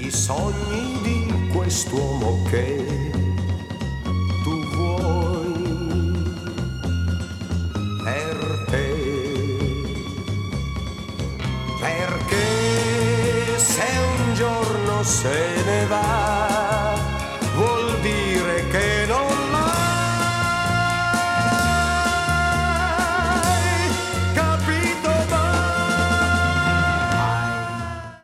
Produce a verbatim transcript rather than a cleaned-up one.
i sogni di quest'uomo che tu vuoi per te. Perché se un giorno se ne va